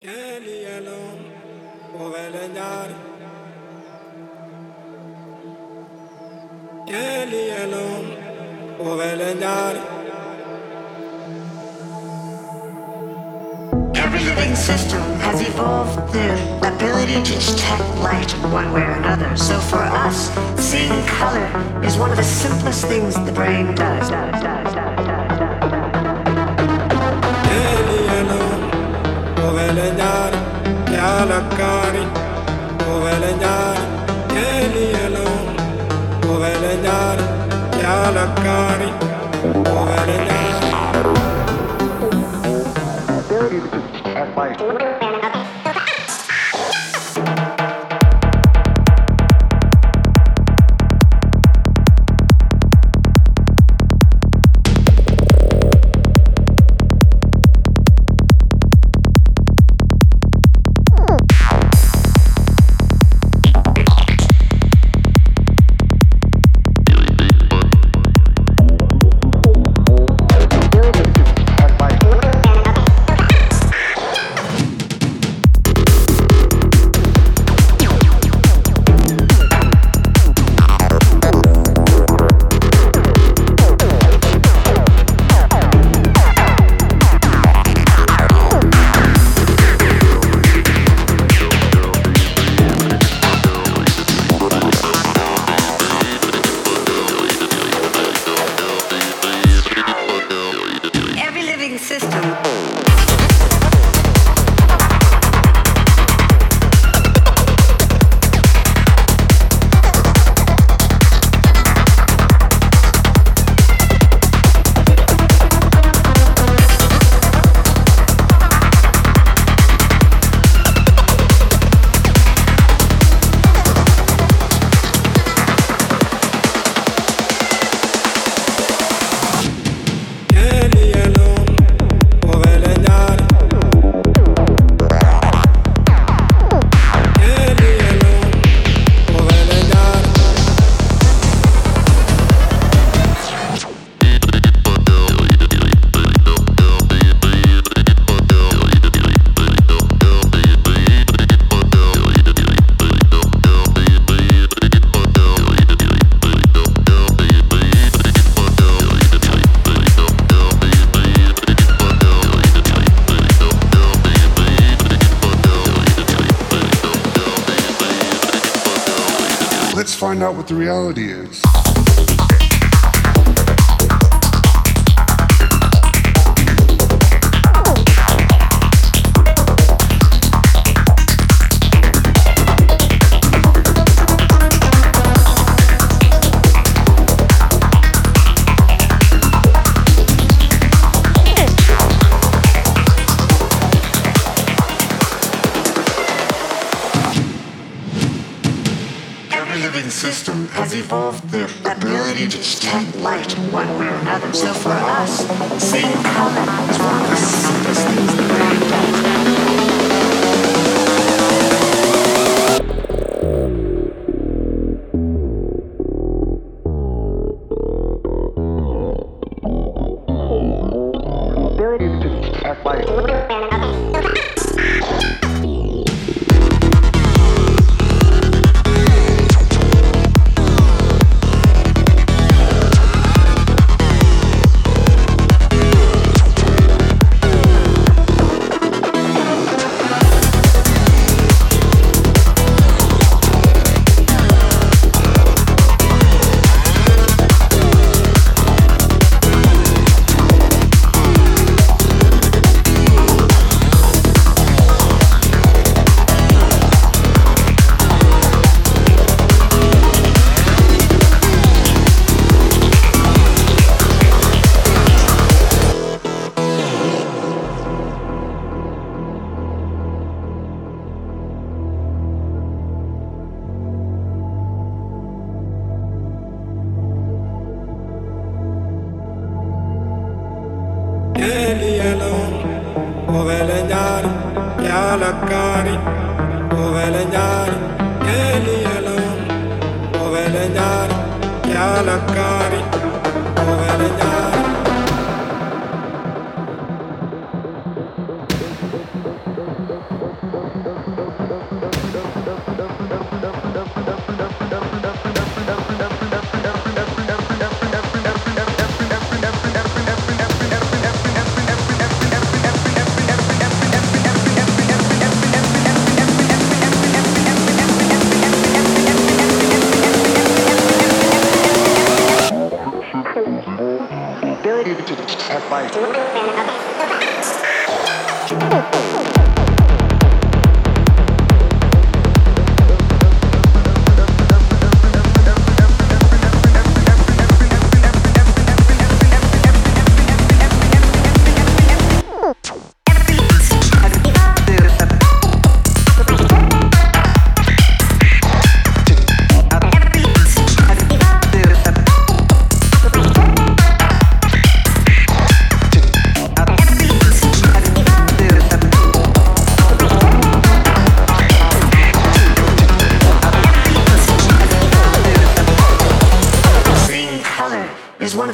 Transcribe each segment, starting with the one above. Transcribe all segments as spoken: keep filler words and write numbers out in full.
Every living system has evolved the ability to detect light one way or another. So for us, seeing color is one of the simplest things the brain does. does, does, does, does, does, ability to detect light. Let's find out what the reality is. System has evolved the ability to detect light one way or another. So for us, seeing color is one of the simplest things the brain does. Ability to detect light.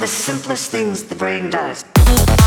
the simplest things the brain does.